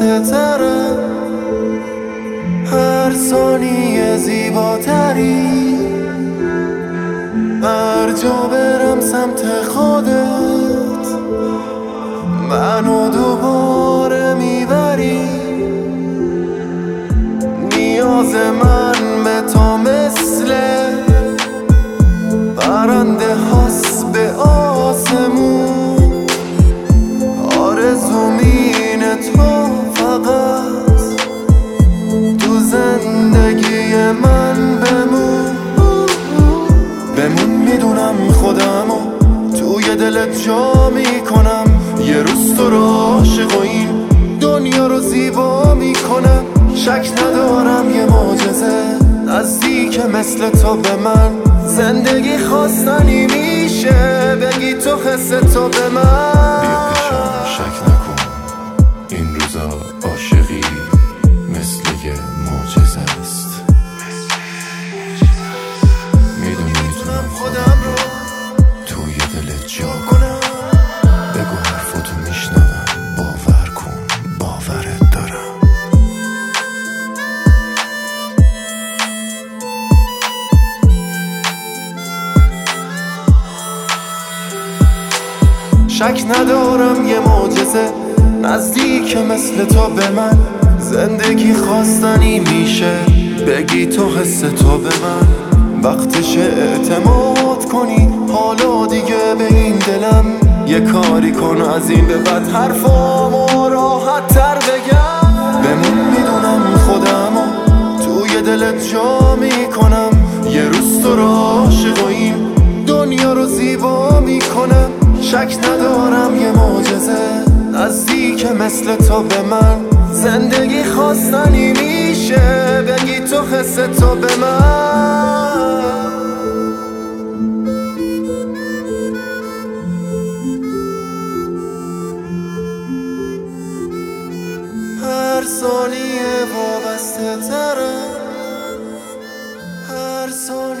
وابسته تره، هر ثانیه زیباتری، هر جا برم سمت خودت منو دوباره میبری. نیاز من به تو مثل پرنده هاست به آسمون، آرزوم اینه تو فقط تو زندگی من بمون. میدونم خودمو توی دلت جا میکنم، یه روز تو رو عاشق و این دنیا رو زیبا میکنم. شک ندارم یه معجزه نزدیک مثل تو به من، زندگی خواستنی میشه بگی تو حس تو به من. بیا پیشم شک نکن، این روزا عاشقی مثل یه معجزه است. میدونم خودم رو توی دلت جا کنم، بگو حرفاتو میشنوم، باور کن باورت دارم. شک ندارم یه معجزه نزدیک مثل تو به من، زندگی خواستنی میشه بگی تو حس تو به من. وقتش اعتماد کنی حالا دیگه به این دلم، یه کاری کن از این به بعد حرفامو راحت تر بگم. بمون میدونم خودمو توی دلت جا میکنم، یه روز تو رو عاشق و این دنیا رو زیبا میکنم. شک ندارم یه معجزه نزدیک مثل تو به من، زندگی خواستنی میشه بگی تو حس تو به من. هر ثانیه وابسته تره، هر ثانیه